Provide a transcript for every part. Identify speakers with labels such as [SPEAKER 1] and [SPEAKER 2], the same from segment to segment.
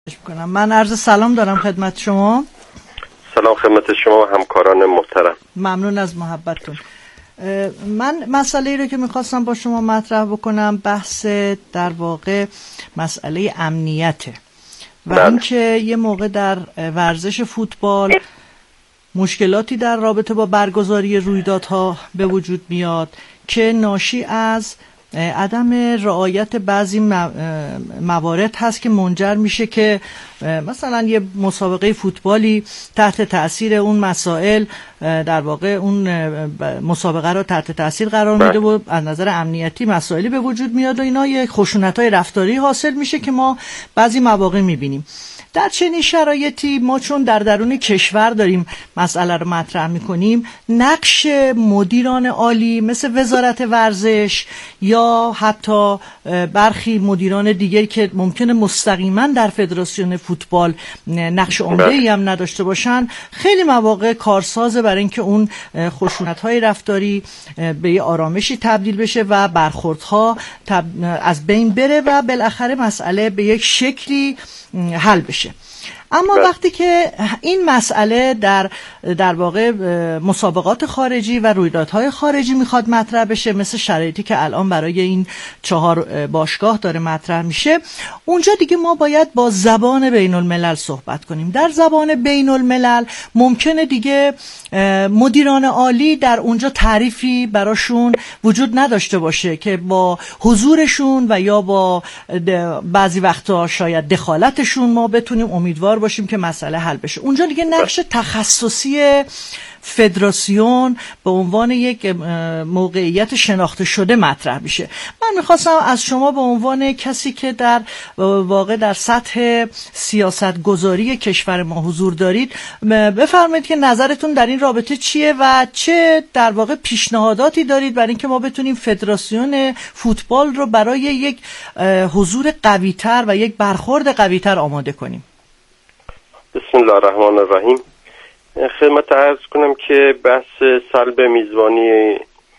[SPEAKER 1] من عرض سلام دارم خدمت شما.
[SPEAKER 2] سلام خدمت شما همکاران محترم.
[SPEAKER 1] ممنون از محبتتون. من مسئله رو که میخواستم با شما مطرح بکنم بحث در واقع مسئله امنیته و اینکه یه موقع در ورزش فوتبال مشکلاتی در رابطه با برگزاری رویدادها به وجود میاد که ناشی از عدم رعایت بعضی موارد هست که منجر میشه که مثلا یه مسابقه فوتبالی تحت تأثیر اون مسائل در واقع اون مسابقه رو تحت تأثیر قرار میده و از نظر امنیتی مسائلی به وجود میاد و اینا یه خشونت‌های رفتاری حاصل میشه که ما بعضی مواقع میبینیم. در چنین شرایطی ما چون در درون کشور داریم مسئله رو مطرح میکنیم، نقش مدیران عالی مثل وزارت ورزش یا حتی برخی مدیران دیگری که ممکنه مستقیما در فدراسیون فوتبال نقش عمده‌ای هم نداشته باشن، خیلی مواقع کارسازه برای اینکه اون خشونت‌های رفتاری به یه آرامشی تبدیل بشه و برخوردها از بین بره و بالاخره مسئله به یک شکلی حل بشه. اما وقتی که این مسئله در واقع مسابقات خارجی و رویدادهای خارجی میخواد مطرح بشه، مثل شرایطی که الان برای این 4 باشگاه داره مطرح میشه، اونجا دیگه ما باید با زبان بین الملل صحبت کنیم. در زبان بین الملل ممکنه دیگه مدیران عالی در اونجا تعریفی براشون وجود نداشته باشه که با حضورشون و یا با بعضی وقتا شاید دخالتشون ما بتونیم امیدوار باشیم که مسئله حل بشه. اونجا دیگه نقش تخصصی فدراسیون به عنوان یک موقعیت شناخته شده مطرح میشه. من میخواستم از شما به عنوان کسی که در واقع در سطح سیاست گذاری کشور ما حضور دارید بفرمایید که نظرتون در این رابطه چیه و چه در واقع پیشنهاداتی دارید برای اینکه ما بتونیم فدراسیون فوتبال رو برای یک حضور قوی‌تر و یک برخورد قوی‌تر آماده کنیم.
[SPEAKER 2] بسم الله الرحمن الرحیم. خدمت عرض کنم که بحث سلب میزبانی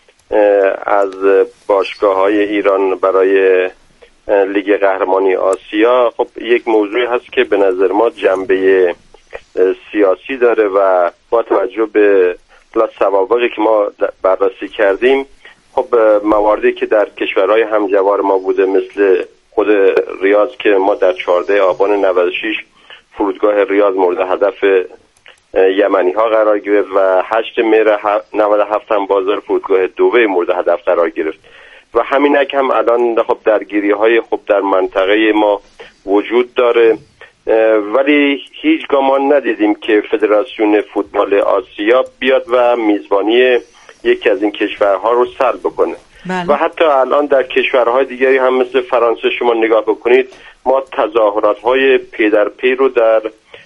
[SPEAKER 2] از باشگاه‌های ایران برای لیگ قهرمانی آسیا خب یک موضوعی هست که به نظر ما جنبه سیاسی داره و با توجه به سوابقی که ما بررسی کردیم، خب مواردی که در کشورهای همجوار ما بوده مثل خود ریاض که ما در 14 آبان 96 فرودگاه ریاض مورد هدف یمنی ها قرار گرفت و 8 مهر 97 هم بازار فرودگاه دبی مورد هدف قرار گرفت و همینک هم الان خب درگیری های خب در منطقه ما وجود داره، ولی هیچگاه ما ندیدیم که فدراسیون فوتبال آسیا بیاد و میزبانی یکی از این کشورها رو سلب بکنه. و حتی الان در کشورهای دیگری هم مثل فرانسه شما نگاه بکنید، ما تظاهرات‌های پی در پی رو در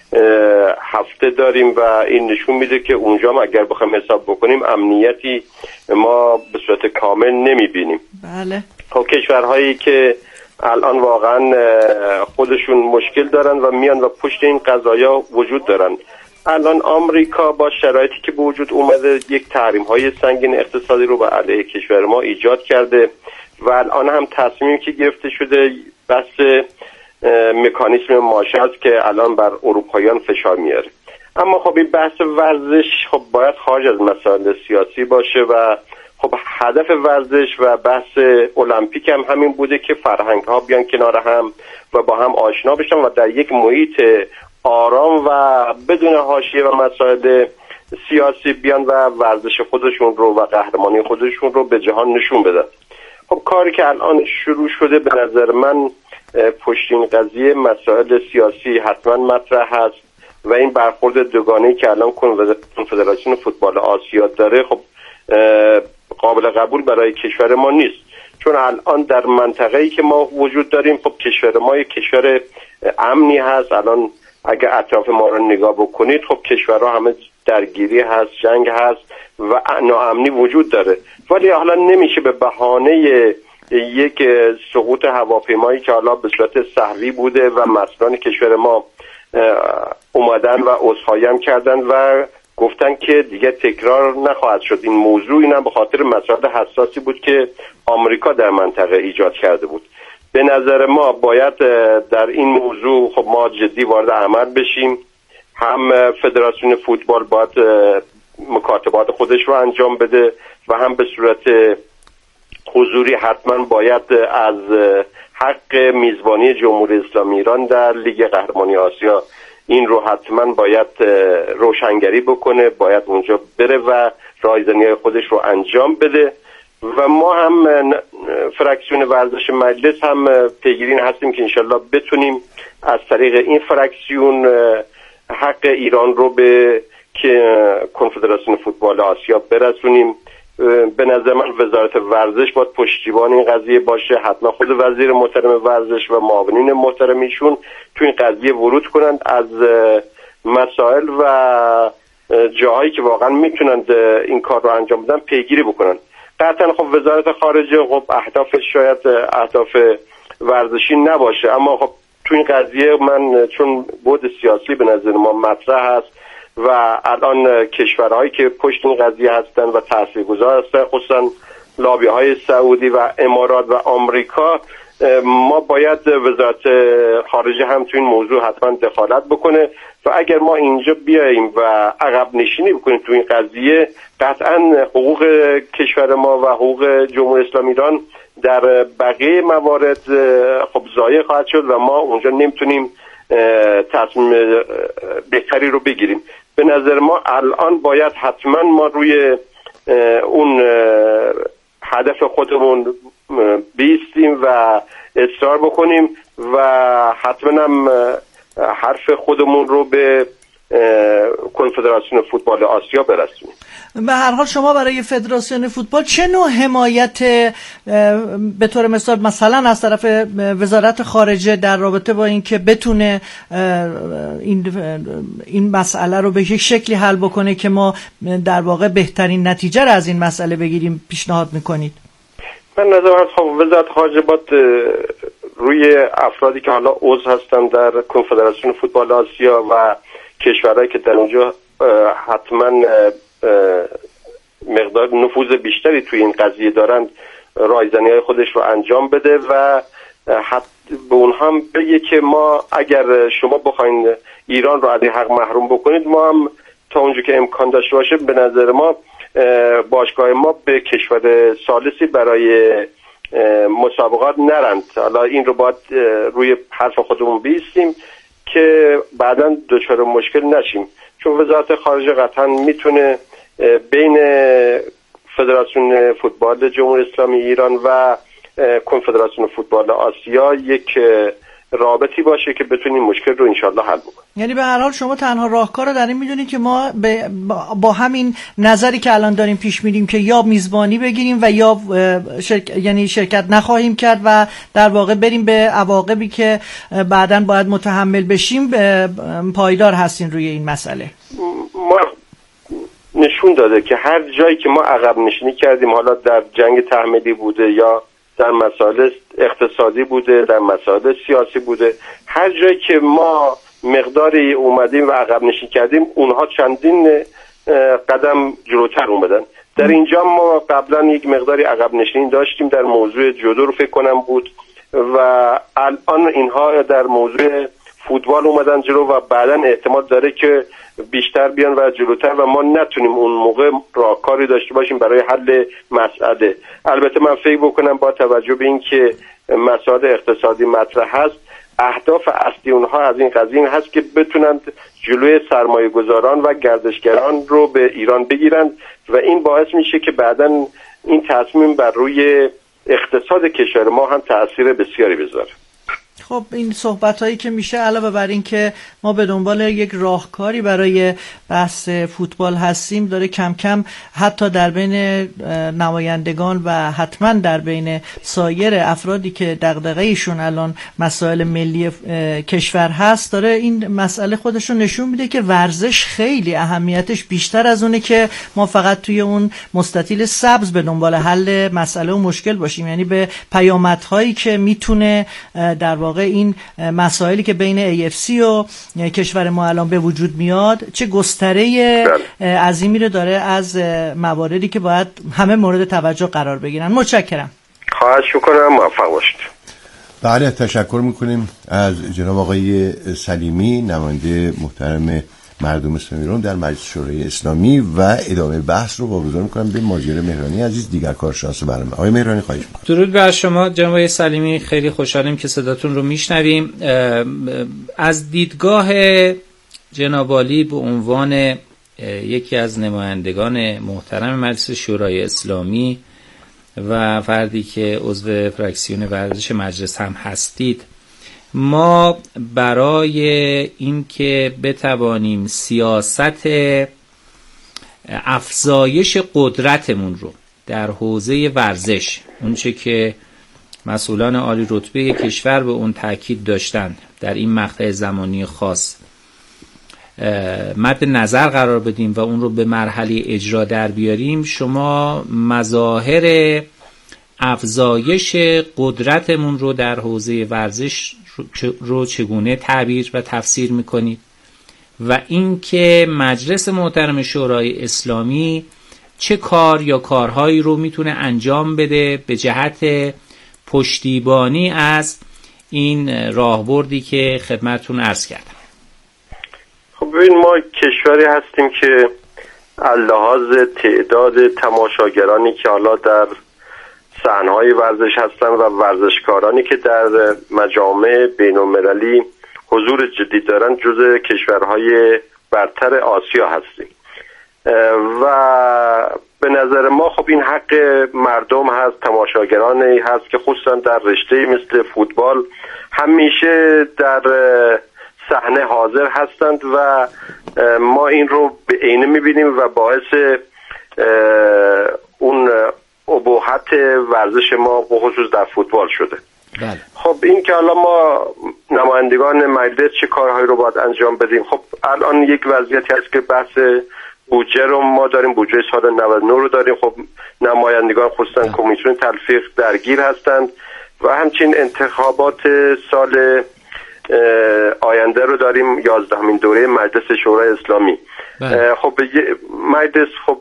[SPEAKER 2] هفته داریم و این نشون میده که اونجا ما اگر بخوایم حساب بکنیم امنیتی ما به صورت کامل نمیبینیم.
[SPEAKER 1] بله.
[SPEAKER 2] خب کشورهایی که الان واقعا خودشون مشکل دارن و میان و پشت این قضایا وجود دارن. الان آمریکا با شرایطی که به وجود اومده یک تحریم‌های سنگین اقتصادی رو به علیه کشور ما ایجاد کرده و الان هم تصمیمی که گرفته شده بحث مکانیسم ماشه است که الان بر اروپاییان فشار میاره. اما خب این بحث ورزش خب باید خارج از مسائل سیاسی باشه و خب هدف ورزش و بحث المپیک هم همین بوده که فرهنگ ها بیان کنار هم و با هم آشنا بشن و در یک محیط آرام و بدون حاشیه و مسائل سیاسی بیان و ورزش خودشون رو و قهرمانی خودشون رو به جهان نشون بدن. خب کاری که الان شروع شده به نظر من پشت این قضیه مسائل سیاسی حتما مطرح هست و این برخورد دوگانه‌ای که الان کنفدراسیون فوتبال آسیا داره خب قابل قبول برای کشور ما نیست، چون الان در منطقه‌ای که ما وجود داریم خب کشور ما یک کشور امنی هست. الان اگر اطراف ما رو نگاه بکنید خب کشورها همه درگیری هست، جنگ هست و ناامنی وجود داره، ولی حالا نمیشه به بهانه یک سقوط هواپیمایی که حالا به صورت سهوی بوده و مسئولان کشور ما اومدن و عذرخواهی هم کردن و گفتن که دیگه تکرار نخواهد شد. این موضوع اینم به خاطر مسائل حساسی بود که آمریکا در منطقه ایجاد کرده بود. به نظر ما باید در این موضوع خب ما جدی وارد عمل بشیم. هم فدراسیون فوتبال باید مکاتبات خودش رو انجام بده و هم به صورت حضوری حتما باید از حق میزبانی جمهوری اسلامی ایران در لیگ قهرمانی آسیا این رو حتما باید روشنگری بکنه، باید اونجا بره و رایزنی خودش رو انجام بده. و ما هم فرکسیون ورزش مجلس هم پیگیرین هستیم که انشالله بتونیم از طریق این فرکسیون حق ایران رو به کنفدراسیون فوتبال آسیا برسونیم. به نظر من وزارت ورزش باید پشتیبان این قضیه باشه، حتما خود وزیر محترم ورزش و معاونین محترمیشون تو این قضیه ورود کنند، از مسائل و جاهایی که واقعا میتونند این کار رو انجام بدن پیگیری بکنن. قطعا خب وزارت خارجه خب اهدافش شاید اهداف ورزشی نباشه، اما خب تو این قضیه من چون بود سیاسی به نظر ما مطرح هست و الان کشورهایی که پشت این قضیه هستن و تاثیرگذار هستن خصوصا لابی‌های سعودی و امارات و آمریکا، ما باید وزارت خارجه هم تو این موضوع حتما دخالت بکنه و اگر ما اینجا بیاییم و عقب نشینی بکنیم تو این قضیه، قطعا حقوق کشور ما و حقوق جمهوری اسلامی ایران در بقیه موارد خب ضایع خواهد شد و ما اونجا نمیتونیم تصمیم بهتری رو بگیریم. به نظر ما الان باید حتما ما روی اون هدف خودمون بیستیم و اصرار بکنیم و حتما هم حرف خودمون رو به کنفدراسیون فوتبال آسیا برسونیم.
[SPEAKER 1] به هر حال شما برای فدراسیون فوتبال چه نوع حمایت به طور مثلا از طرف وزارت خارجه در رابطه با اینکه بتونه این مسئله رو به یک شکلی حل بکنه که ما در واقع بهترین نتیجه رو از این مسئله بگیریم پیشنهاد میکنید؟
[SPEAKER 2] من نظرم خب وزارت خارجه باید روی افرادی که حالا عضو هستن در کنفدراسیون فوتبال آسیا و کشورهایی که در اونجا حتما مقدار نفوذ بیشتری توی این قضیه دارند رایزنی های خودش رو انجام بده و به اونها هم بگه که ما اگر شما بخواین ایران رو از این حق محروم بکنید، ما هم تا اونجا که امکان داشته باشه به نظر ما باشگاه ما به کشور ثالثی برای مسابقات نرند. حالا این رو باید روی حرف خودمون بیستیم که بعداً دچار مشکل نشیم، چون وزارت خارجه قطعا میتونه بین فدراسیون فوتبال جمهوری اسلامی ایران و کنفدراسیون فوتبال آسیا یک رابطی باشه که بتونیم مشکل رو انشالله حل بکنیم.
[SPEAKER 1] یعنی به هر حال شما تنها راهکار رو در این میدونید که ما با همین نظری که الان داریم پیش میریم که یا میزبانی بگیریم و یا یعنی شرکت نخواهیم کرد و در واقع بریم به عواقبی که بعداً باید متحمل بشیم پایدار هستین روی این مسئله.
[SPEAKER 2] ما نشون داده که هر جایی که ما عقب نشینی کردیم، حالا در جنگ تحمیلی بوده یا در مسائل اقتصادی بوده، در مسائل سیاسی بوده، هر جایی که ما مقداری اومدیم و عقب نشینی کردیم اونها چندین قدم جلوتر اومدن. در اینجا ما قبلا یک مقداری عقب نشینی داشتیم در موضوع جودو رو فکر کنم بود و الان اینها در موضوع فوتبال اومدن جلو و بعدا احتمال داره که بیشتر بیان و جلوتر و ما نتونیم اون موقع راهکاری داشته باشیم برای حل مسئله. البته من فکر بکنم با توجه به این که مسائل اقتصادی مطرح هست، اهداف اصلی اونها از این قضیه این هست که بتونند جلوی سرمایه گذاران و گردشگران رو به ایران بگیرند و این باعث میشه که بعداً این تصمیم بر روی اقتصاد کشور ما هم تأثیر بسیاری بذاره.
[SPEAKER 1] خب این صحبت هایی که میشه علاوه بر این که ما به دنبال یک راهکاری برای بحث فوتبال هستیم، داره کم کم حتی در بین نمایندگان و حتما در بین سایر افرادی که دغدغه‌ایشون الان مسائل ملی کشور هست، داره این مسئله خودش رو نشون میده که ورزش خیلی اهمیتش بیشتر از اونه که ما فقط توی اون مستطیل سبز به دنبال حل مسئله و مشکل باشیم. یعنی به پیامدهایی که میتونه در واقع این مسائلی که بین AFC و کشور ما الان به وجود میاد چه گستره عظیمی رو داره از مواردی که باید همه مورد توجه قرار بگیرن. متشکرم.
[SPEAKER 2] خواهش می‌کنم، موفق باشید.
[SPEAKER 3] بله، تشکر میکنیم از جناب آقای سلیمی، نماینده محترم مردم اسلامی ایران در مجلس شورای اسلامی، و ادامه بحث رو واگذار میکنم به ماجرا مهرانی عزیز، دیگر کارشناس برنامه. آقای مهرانی خواهش میکنم.
[SPEAKER 4] درود بر شما جناب آقای سلیمی، خیلی خوشحالیم که صداتون رو میشنویم. از دیدگاه جناب عالی به عنوان یکی از نمایندگان محترم مجلس شورای اسلامی و فردی که عضو فراکسیون ورزش مجلس هم هستید، ما برای اینکه بتوانیم سیاست افزایش قدرتمون رو در حوزه ورزش، اونچه که مسئولان عالی رتبه کشور به اون تاکید داشتن، در این مقطع زمانی خاص مد نظر قرار بدیم و اون رو به مرحله اجرا در بیاریم، شما مظاهر افزایش قدرتمون رو در حوزه ورزش رو چگونه تعبیر و تفسیر میکنید و اینکه مجلس محترم شورای اسلامی چه کار یا کارهایی رو میتونه انجام بده به جهت پشتیبانی از این راهبردی که خدمتتون عرض کردم؟
[SPEAKER 2] خب ببین، ما کشوری هستیم که لحاظ تعداد تماشاگرانی که حالا در صحنه‌های ورزش هستن و ورزشکارانی که در مجامع بین‌المللی حضور جدی دارن جز کشورهای برتر آسیا هستیم و به نظر ما خب این حق مردم هست، تماشاگرانی هست که خصوصا در رشته مثل فوتبال همیشه در صحنه حاضر هستند و ما این رو به عینه می‌بینیم و باعث اون اباحت ورزش ما به خصوص در فوتبال شده.
[SPEAKER 4] بله.
[SPEAKER 2] خب این که حالا ما نمایندگان مجلس چه کارهایی رو باید انجام بدیم، خب الان یک وضعیتی هست که بحث بودجه رو ما داریم، بودجه سال 99 رو داریم. خب نمایندگان خصوصا کمیسیون تلفیق درگیر هستند و همچنین انتخابات سال آینده رو داریم، 11مین دوره مجلس شورای اسلامی. خب مجلس خب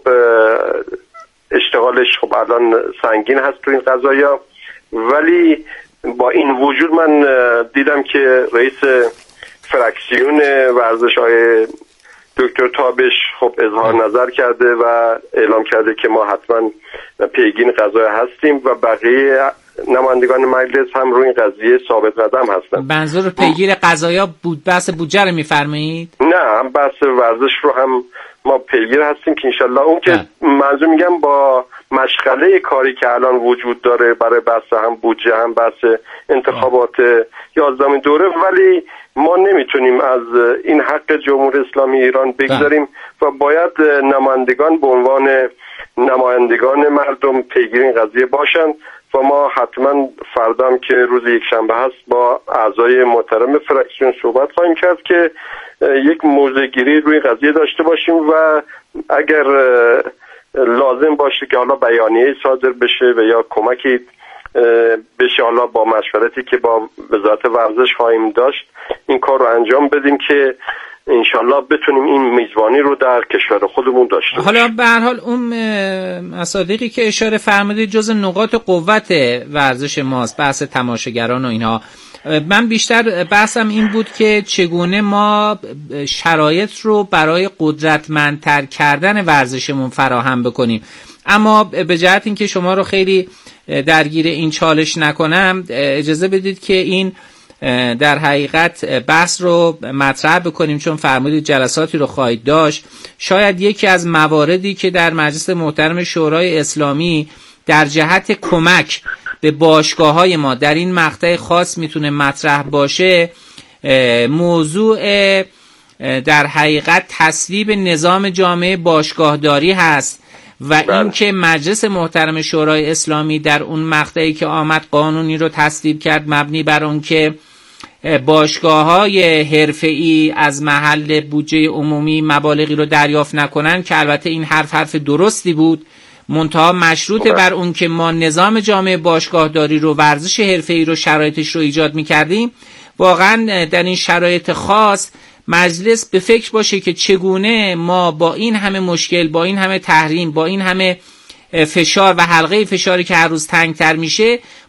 [SPEAKER 2] اشتغالش خب الان سنگین هست تو این قضایا، ولی با این وجود من دیدم که رئیس فراکسیون ورزش های دکتر تابش خب اظهار نظر کرده و اعلام کرده که ما حتما پیگیر قضایا هستیم و بقیه نمایندگان مجلس هم روی این قضیه ثابت قدم هستن.
[SPEAKER 4] منظور پیگیر قضایا بحث بودجه رو میفرمایید؟
[SPEAKER 2] نه، هم بحث ورزش رو هم ما پیگیر هستیم که انشالله اون که منظور میگم با مشغله کاری که الان وجود داره برای بحث هم بودجه هم بحث انتخابات 11مین دوره، ولی ما نمیتونیم از این حق جمهوری اسلامی ایران بگذاریم و باید نمایندگان به عنوان نمایندگان مردم پیگیر این قضیه باشند و ما حتما فردا که روز یکشنبه هست با اعضای محترم فراکسیون صحبت خواهیم کرد که یک موضع‌گیری روی قضیه داشته باشیم و اگر لازم باشه که حالا بیانیه صادر بشه و یا کمکی بشه، حالا با مشورتی که با وزارت ورزش خواهیم داشت این کار رو انجام بدیم که انشالله بتونیم این میزبانی رو در کشور خودمون داشته باشیم.
[SPEAKER 4] حالا به هر حال اون مصادیقی که اشاره فرمودید جز نقاط قوت ورزش ماست، بحث تماشاگران و اینها. من بیشتر بحثم این بود که چگونه ما شرایط رو برای قدرتمندتر کردن ورزشمون فراهم بکنیم. اما به جهت اینکه شما رو خیلی درگیر این چالش نکنم، اجازه بدید که این در حقیقت بحث رو مطرح بکنیم، چون فرمودید جلساتی رو خواهید داشت. شاید یکی از مواردی که در مجلس محترم شورای اسلامی در جهت کمک به باشگاه‌های ما در این مقطع خاص میتونه مطرح باشه، موضوع در حقیقت تصویب نظام جامعه باشگاهداری هست و اینکه مجلس محترم شورای اسلامی در اون مقطعی که آمد قانونی رو تصویب کرد مبنی بر اون که باشگاه‌های حرفه‌ای از محل بودجه عمومی مبالغی رو دریافت نکنن، که البته این حرف درستی بود، منتها مشروط بر اون که ما نظام جامعه باشگاهداری رو، ورزش حرفه‌ای رو، شرایطش رو ایجاد می‌کردیم. واقعا در این شرایط خاص مجلس به فکر باشه که چگونه ما با این همه مشکل، با این همه تحریم، با این همه فشار و حلقه فشاری که هر روز تنگتر میشه،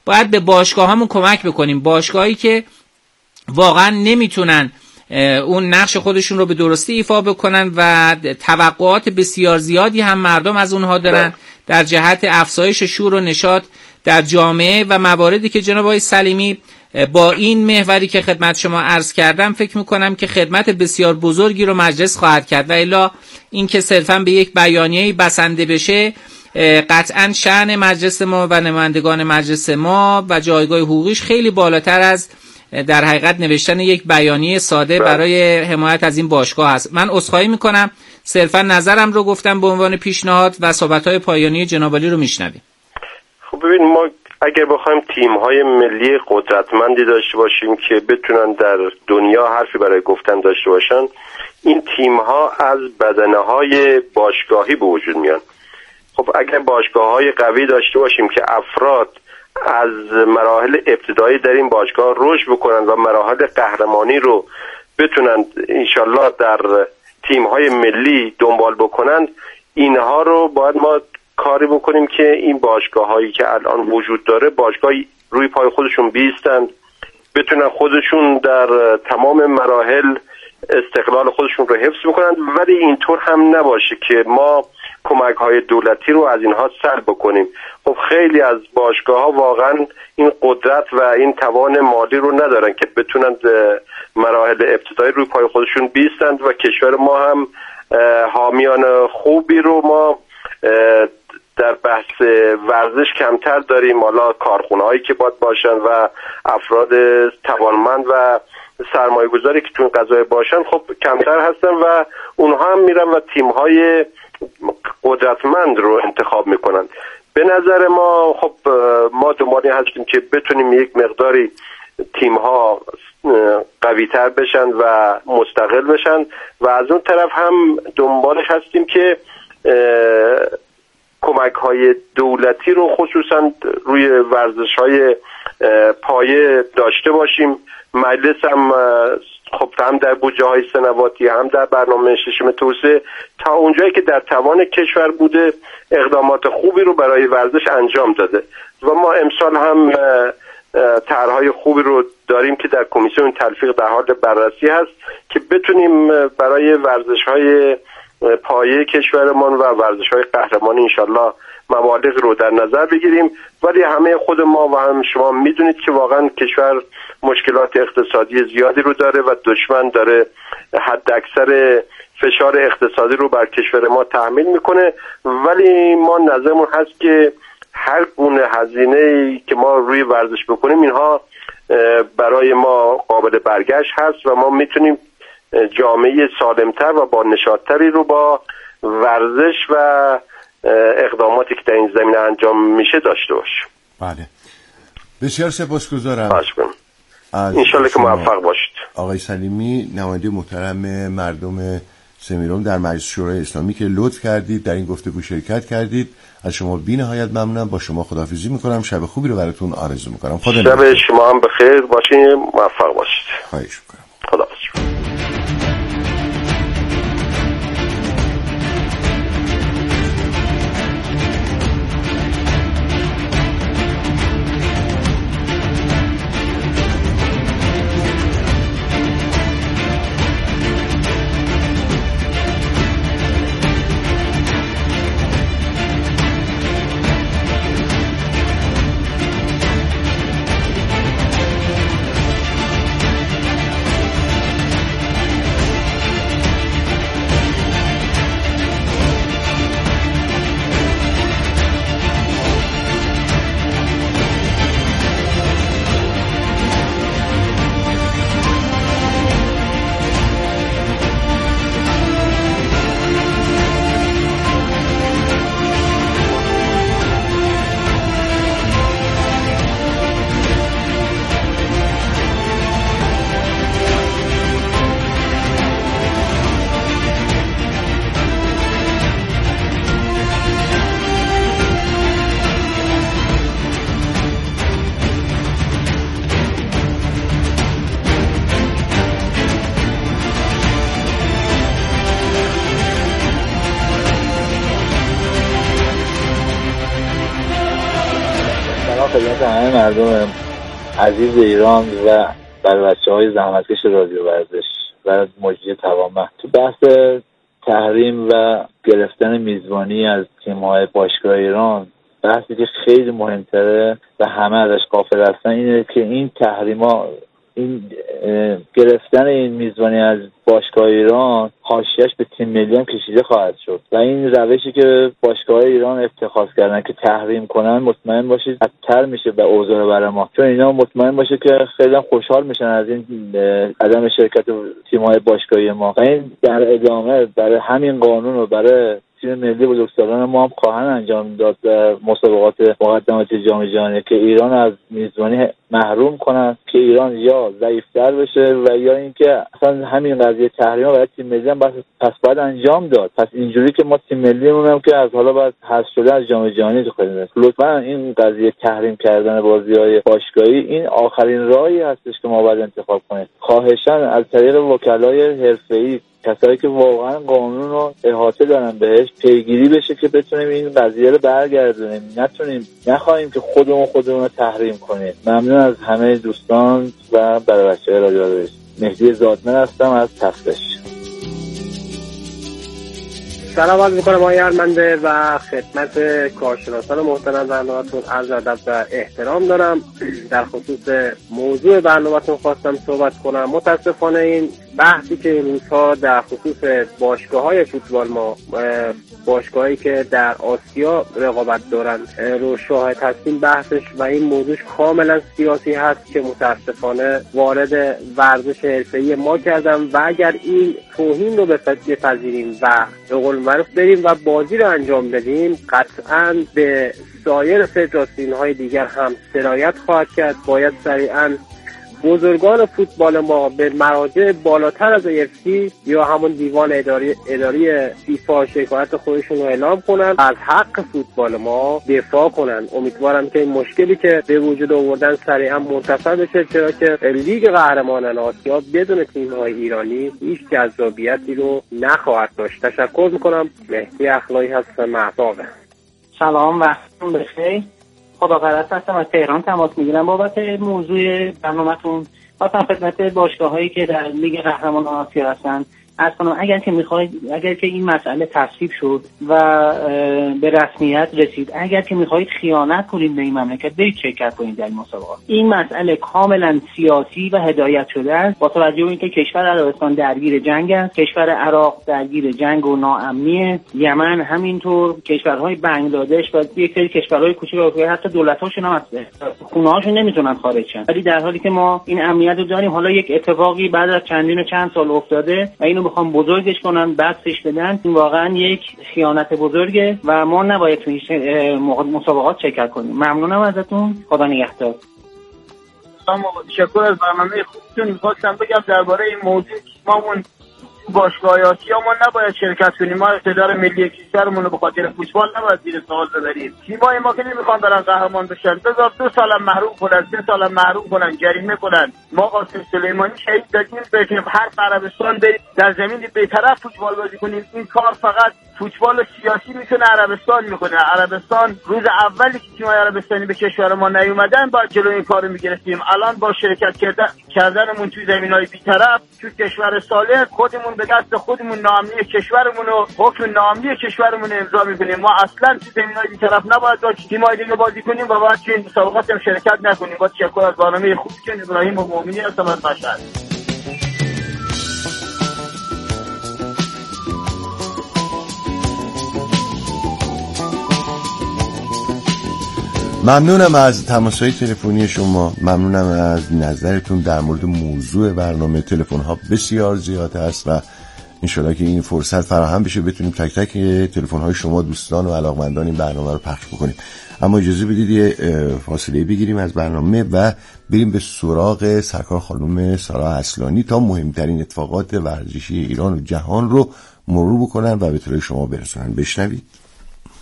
[SPEAKER 4] باید به باشگاهامون کمک بکنیم. باشگاهایی که واقعا نمیتونن اون نقش خودشون رو به درستی ایفا بکنن و توقعات بسیار زیادی هم مردم از اونها دارن در جهت افزایش شور و نشاط در جامعه و مواردی که جناب آقای سلیمی با این محوری که خدمت شما عرض کردم فکر میکنم که خدمت بسیار بزرگی رو مجلس خواهد کرد و الا این که صرفا به یک بیانیه‌ای بسنده بشه قطعا شأن مجلس ما و نمایندگان مجلس ما و جایگاه حقوقیش خیلی بالاتر از در حقیقت نوشتن یک بیانیه ساده برای حمایت از این باشگاه هست. من عذرخواهی میکنم، صرفا نظرم رو گفتم به عنوان پیشنهاد و صحبت‌های پایانی جناب عالی رو میشنویم.
[SPEAKER 2] خب ببین، ما اگر بخوایم تیم‌های ملی قدرتمندی داشته باشیم که بتونن در دنیا حرفی برای گفتن داشته باشن، این تیم‌ها از بدنه‌های باشگاهی به وجود میان. خب اگر باشگاه‌های قوی داشته باشیم که افراد از مراحل ابتدایی در این باشگاه رشد بکنن و مراحل قهرمانی رو بتونن انشالله در تیم‌های ملی دنبال بکنن، اینها رو باید ما کاری بکنیم که این باشگاه‌هایی که الان وجود داره باشگاهی روی پای خودشون بیستند، بتونن خودشون در تمام مراحل استقلال خودشون رو حفظ بکنن، ولی اینطور هم نباشه که ما کمک‌های دولتی رو از اینها سلب بکنیم. خب خیلی از باشگاه‌ها واقعا این قدرت و این توان مالی رو ندارن که بتونن مراحل ابتدایی روی پای خودشون بیستند و کشور ما هم حامیان خوبی رو ما در بحث ورزش کمتر داریم. حالا کارخونه‌هایی که باید باشن و افراد توانمند و سرمایه‌گذاری که تو این قضایه باشن خب کمتر هستن و اونها هم میرن و تیم‌های قدرتمند رو انتخاب میکنن. به نظر ما خب ما دنبال هستیم که بتونیم یک مقداری تیم‌ها قوی‌تر بشن و مستقل بشن و از اون طرف هم دنبالش هستیم که کمک‌های دولتی رو خصوصا روی ورزش‌های پایه داشته باشیم. مجلس هم خب هم در بودجه‌های سنواتی هم در برنامه ششم توسعه تا اونجایی که در توان کشور بوده اقدامات خوبی رو برای ورزش انجام داده و ما امسال هم طرح‌های خوبی رو داریم که در کمیسیون تلفیق در حال بررسی هست که بتونیم برای ورزش‌های پایه کشورمان و ورزش‌های قهرمانی انشالله مبالغ رو در نظر بگیریم. ولی همه خود ما و هم شما میدونید که واقعا کشور مشکلات اقتصادی زیادی رو داره و دشمن داره حد اکثر فشار اقتصادی رو بر کشور ما تحمیل میکنه، ولی ما نظرمون هست که هر گونه هزینه‌ای که ما روی ورزش بکنیم اینها برای ما قابل برگشت هست و ما میتونیم جامعه سالمتر و با نشاطتری رو با ورزش و اقداماتی که در این زمینه انجام میشه داشته باشیم.
[SPEAKER 3] بله، بسیار سپاسگزارم.
[SPEAKER 2] انشالله که موفق باشید.
[SPEAKER 3] آقای سلیمی، نماینده محترم مردم سمیرون در مجلس شورای اسلامی که لطف کردید در این گفتگو شرکت کردید، از شما بی‌نهایت ممنونم. با شما خداحافظی میکنم. شب خوبی رو براتون آرزو میکنم. خدا
[SPEAKER 2] شب شما هم بخیر باشید، موفق باشید.
[SPEAKER 3] خواهش میکنم.
[SPEAKER 2] خداحافظ.
[SPEAKER 5] خدمت همه مردم عزیز ایران و برای بچه‌های زحمتکش رادیو ورزش و مجری توانمند. تو بحث تحریم و گرفتن میزبانی از تیم‌های باشگاه ایران، بحثی که خیلی مهمتره و همه ازش غافل هستن اینه که این تحریم‌ها، این گرفتن این میزبانی از باشگاه ایران حاشیه‌اش به تیم ملی هم کشیده خواهد شد و این روشی که باشگاه ایران اتخاذ کردن که تحریم کنن، مطمئن باشید بدتر میشه به اوضاع برای ما، چون اینا مطمئن باشه که خیلی هم خوشحال میشن از این عدم شرکت تیم‌های باشگاهی ما و این در ادامه برای همین قانون و برای تیم ملی بزرگسالان ما هم خواهند انجام داد در مسابقات مقدمات جام جهانی که ایران از میزبانی محروم کنند که ایران یا ضعیف‌تر بشه و یا اینکه اصلا همین قضیه تحریم برای تیم ملی هم پس باید انجام داد. پس اینجوری که ما تیم ملیمون هم که از حالا بعد حذف شده از جام جهانی داخل، لطفا این قضیه تحریم کردن بازی‌های باشگاهی این آخرین راهی هستش که ما باید انتخاب کنیم. خواهشاً از طریق وکلای حرفه‌ای، کسایی که واقعا قانون رو احاطه دارن بهش، پیگیری بشه که بتونیم این قضیه رو برگردونیم، نخواهیم که خودمون رو تحریم کنیم. ممنون از همه دوستان و برای بچه‌های رادیو ورزش. مهدی زادمن هستم از تفتش.
[SPEAKER 2] سلام عرض می‌کنم آقای ارمنده و خدمت کارشناسان محترم برنامه‌تون عرض ادب و احترام دارم. در خصوص موضوع برنامه‌تون خواستم صحبت کنم. متاسفانه این بحثی که این روزها در خصوص باشگاه‌های فوتبال ما، باشگاهایی که در آسیا رقابت دارن رو شاهد هستیم، بحثش و این موضوعش کاملا سیاسی هست که متاسفانه وارد ورزش حرفه‌ای ما کردن و اگر این توهین رو بپذیریم و به قول معروف بریم و بازی رو انجام بدیم، قطعاً به سایر فدراسیون‌های دیگر هم سرایت خواهد کرد. باید سریعاً بزرگان فوتبال ما به مراجع بالاتر از AFC یا همون دیوان اداری فیفا شکایت خودشون رو اعلام کنن، از حق فوتبال ما دفاع کنن. امیدوارم که این مشکلی که به وجود آوردن سریعا مرتفع بشه، چرا که لیگ قهرمانان آسیا بدون تیم‌های ایرانی هیچ جذابیتی رو نخواهد داشت. تشکر میکنم. مهدی اخلاقی هستم، محتابه.
[SPEAKER 6] سلام، وقتتون بخیر. خدا قرص هستم، از تهران تماس میگیرم بابت موضوع برنامه‌تون. خواستم خدمت باشگاه‌هایی که در لیگ قهرمانان آسیا هستن از کنم اگر که این مسئله تصویب شد و به رسمیت رسید، اگر که میخواهید خیانت کنید به این مملکت، برید شرکت کنید در این مسابقات. این مسئله کاملا سیاسی و هدایت شده است با توجه به اینکه کشور عربستان درگیر جنگ است، کشور عراق درگیر جنگ و ناامنیه، یمن همینطور، کشورهای بنگلادش و یک سری کشورهای کوچیک آفریقا حتی دولت‌هاشون هم خونه‌هاشون نمیتونن خارج شن. ولی در حالی که ما این امنیت رو داریم، حالا یک اتفاقی بعد از چند سال افتاده و اینو بخوام بزرگش کنن، بحثش بدن، این واقعا یک خیانت بزرگه و ما نباید تو این مسابقات شرکت کنیم. ممنونم ازتون. خدا نگهدار.
[SPEAKER 7] تشکر از برنامه خوبتون. می‌خواستم بگم درباره این موضوع مامون باشگاه آسیا ما نباید شرکت کنیم. ما اقتدار ملی کشورمون رو به خاطر فوتبال نباید زیر سوال ببریم. تیمای ما که نمیخوان برن قهرمان بشن، بذار 2 سال محروم کنن، 3 سال محروم کنن، جریمه کنن. ما قاسم سلیمانی شهید دادیم به هر عربستان بریم در زمین بی‌طرف فوتبال بازی کنیم. این کار فقط فوتبال سیاسی میتونه عربستان میکنه. عربستان روز اولی که تیم‌های عربستانی به کشور ما نیومدن با جلوی این کارو میگرفتیم. الان با شرکت کردنمون توی زمین‌های بی‌طرف تو کشور صالح خودمون به دست خودمون ناامنی کشورمون و حکم ناامنی کشورمون امضا میکنیم. ما اصلا تو زمین‌های بی‌طرف نباید با تیم‌های دیگه بازی کنیم و باید تو این مسابقات هم شرکت نکنیم. با تشکر از برنامه خوبتون. ابراهیم مومنی هستم از مشهد.
[SPEAKER 3] ممنونم از تماس‌های تلفنی شما، ممنونم از نظرتون در مورد موضوع برنامه. تلفن‌ها بسیار زیاد است و انشالله که این فرصت فراهم بشه بتونیم تک تک تلفن‌های شما دوستان و علاقمندان این برنامه رو پخش بکنیم. اما اجازه بدید یه فاصله بگیریم از برنامه و بریم به سراغ سرکار خانم سارا اصلانی تا مهمترین اتفاقات ورزشی ایران و جهان رو مرور بکنن و به اطلاع شما برسونن. بشنوید.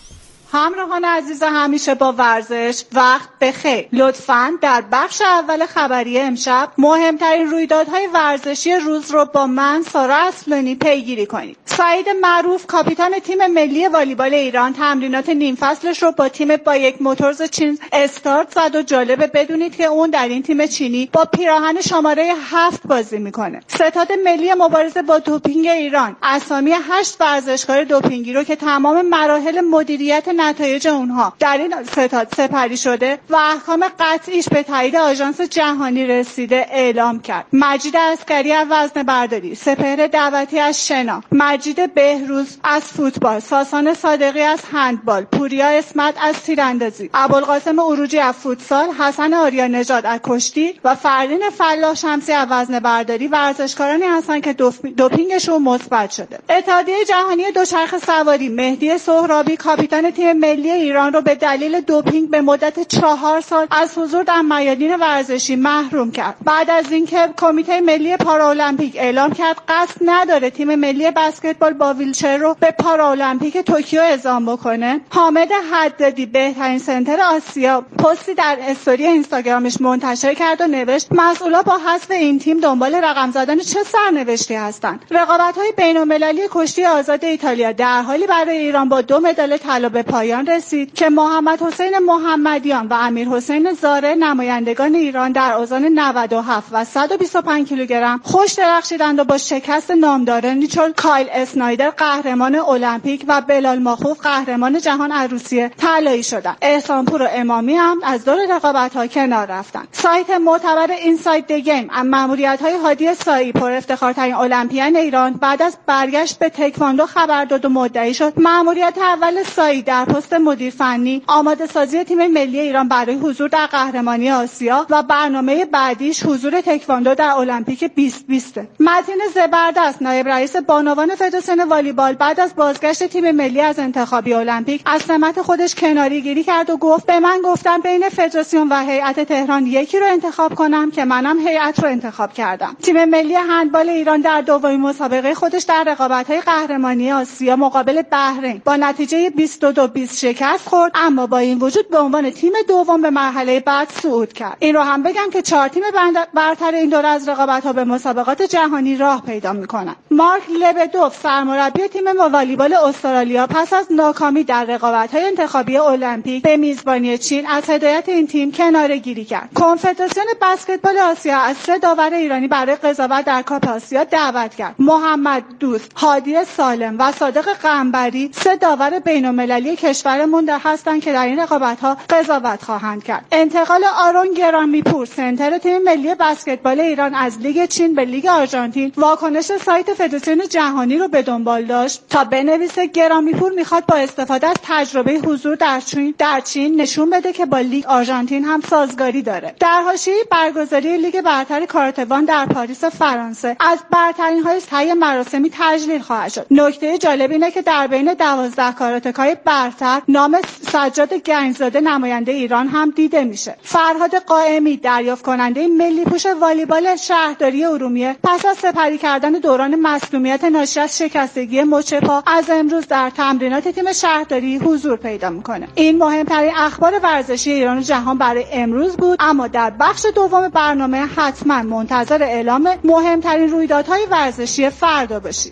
[SPEAKER 8] همراهان عزیز همیشه با ورزش وقت بخیر. لطفاً در بخش اول خبری امشب مهمترین رویدادهای ورزشی روز رو با من سارا اصلانی پیگیری کنید. سعید معروف کاپیتان تیم ملی والیبال ایران تمرینات نیم فصلش رو با تیم با یک موتورز چین استارت زد و جالبه بدونید که اون در این تیم چینی با پیراهن شماره 7 بازی میکنه. ستاد ملی مبارزه با دوپینگ ایران اسامی 8 ورزشکار دوپینگی رو که تمام مراحل مدیریت نتایج اونها در این ستاد سپری شده و احکام قطعیش به تایید آژانس جهانی رسیده اعلام کرد. مجید عسکری از وزنه برداری، سپهر دعوتی از شنا، مجید بهروز از فوتبال، ساسان صادقی از هندبال، پوریا اسمت از تیراندازی، ابوالقاسم عروجی از فوتسال، حسن آریا نژاد از کشتی و فردین فلاح شمسی از وزنه برداری ورزشکارانی هستند که دوپینگشون مثبت شده. اتحادیه جهانی دوچرخه سواری مهدی سهرابی کاپیتان تیم ملی ایران رو به دلیل دوپینگ به مدت 4 سال از حضور در میادین ورزشی محروم کرد. بعد از اینکه کمیته ملی پارالمپیک اعلام کرد قصد نداره تیم ملی بسکتبال با ویلچر رو به پارالمپیک توکیو اعزام بکنه، حامد حدادی بهترین سنتر آسیا پستی در استوری اینستاگرامش منتشر کرد و نوشت مسئولا با حذف این تیم دنبال رقم زدن چه سرنوشتی هستند. رقابت‌های بین‌المللی کشتی آزاد ایتالیا در حالی برای ایران با 2 مدال طلا به پایان رسید که محمد حسین محمدیان و امیر حسین زاره نمایندگان ایران در اوزان 97 و 125 کیلوگرم خوش درخشیدند و با شکست نامدارانی چون کایل اسنایدر قهرمان المپیک و بلال ماخوف قهرمان جهان از روسیه طلایی شدند. احسانپور و امامی هم از دور رقابت‌ها کنار رفتند. سایت معتبر اینساید دی گیم از ماموریت‌های هادی سایی پر افتخارترین المپیان ایران بعد از برگشت به تکواندو خبر داد و مدعی شد ماموریت اول سایی در پست مدیر فنی آماده سازی تیم ملی ایران برای حضور در قهرمانی آسیا و برنامه بعدیش حضور تکواندو در المپیک 2020. متین زبردست نایب رئیس بانوان فدراسیون والیبال بعد از بازگشت تیم ملی از انتخابی المپیک از سمت خودش کناری گیری کرد و گفت به من گفتن بین فدراسیون و هیئت تهران یکی رو انتخاب کنم که منم هیئت رو انتخاب کردم. تیم ملی هندبال ایران در دومین مسابقه خودش در رقابت‌های قهرمانی آسیا مقابل بحرین با نتیجه 22-20 شکست خورد، اما با این وجود به عنوان تیم دوم به مرحله بعد صعود کرد. این رو هم بگم که 4 تیم برتر این دوره از رقابت‌ها به مسابقات جهانی راه پیدا می‌کنند. مارک لبدوف سرمربی تیم والیبال استرالیا پس از ناکامی در رقابت‌های انتخابی المپیک به میزبانی چین از هدایت این تیم کناره‌گیری کرد. کنفدراسیون بسکتبال آسیا از 3 داور ایرانی برای قضاوت در کاپ آسیا دعوت کرد. محمد دوست، هادی سالم و صادق قنبری 3 داور بین‌المللی کشورمون هستند که در این رقابت‌ها قضاوت خواهند کرد. انتقال آرون گرامیپور سنتر تیم ملی بسکتبال ایران از لیگ چین به لیگ آرژانتین واکنش سایت فدراسیون جهانی رو به دنبال داشت تا بنویسه گرامیپور میخواد با استفاده از تجربه حضور در چین نشون بده که با لیگ آرژانتین هم سازگاری داره. در حاشیه برگزاری لیگ برتر کاراتوان در پاریس فرانسه از برترین‌های طی مراسمی تجلیل خواهد شد. نکته جالب اینه که در بین 12 کاراتکای برتر نام سجاد گنجزاده نماینده ایران هم دیده میشه. فرهاد قائمی دریافت کننده ملی پوش والیبال شهرداری ارومیه پس از سپری کردن دوران مصدومیت ناشی از شکستگی مچ پا از امروز در تمرینات تیم شهرداری حضور پیدا میکنه. این مهمترین اخبار ورزشی ایران و جهان برای امروز بود، اما در بخش دوم برنامه حتما منتظر اعلام مهمترین رویدادهای ورزشی فردا باشید.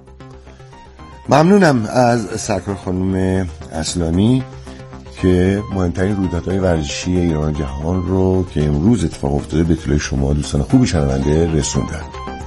[SPEAKER 3] ممنونم از سرکار خانم اصلانی که مهمترین رویدادهای ورزشی ایران و جهان رو که امروز اتفاق افتاده به اطلاع شما دوستان خوب شنونده رسوندن.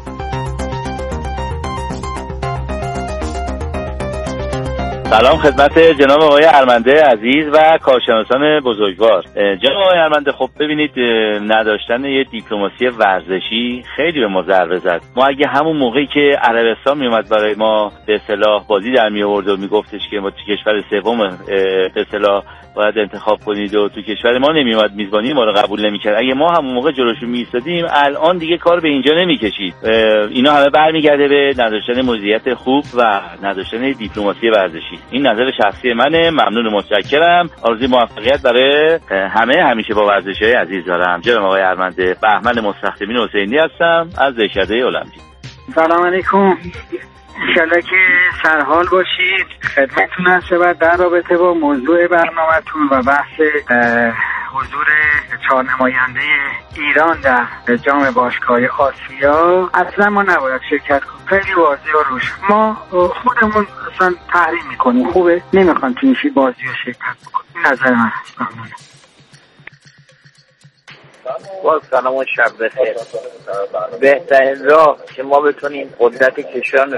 [SPEAKER 5] سلام خدمت جناب آقای ارمنده عزیز و کارشناسان بزرگوار. جناب آقای ارمنده، خب ببینید نداشتن یه دیپلماسی ورزشی خیلی به ما ضربه زد. ما اگه همون موقعی که عربستان میومد برای ما به اصطلاح بازی در می آورد و میگفتش که ما تو کشور سوم به اصطلاح باید انتخاب کنید و تو کشور ما نمیومد میزبانی ما رو قبول نمیکرد، اگه ما همون موقع جلوشون میایستادیم الان دیگه کار به اینجا نمیکشید. اینا همه برمیگرده به نداشتن مدیریت خوب و نداشتن دیپلماسی ورزشی. این نظر شخصی منه. ممنون و متشکرم. آرزوی موفقیت برای همه همیشه با ورزشای عزیز دارم. جناب آقای ارمنده، بهمن مستخدمین حسینی هستم از دهشکده المپیک.
[SPEAKER 6] سلام علیکم، انشالله که سرحال باشید. خدمتتون هستم در رابطه با موضوع برنامه‌تون و بحث حضور 4 نماینده ایران در جام باشگاه‌های آسیا. اصلا ما نباید شرکت کنیم، خیلی واضحه و روش ما خودمون اصلا تحریم میکنیم. خوبه نمیخوان تو این بازی رو شرکت بکنیم. این نظر من هست.
[SPEAKER 9] با سلام و شب بخیر. بهترین راه که ما بتونیم قدرت کشور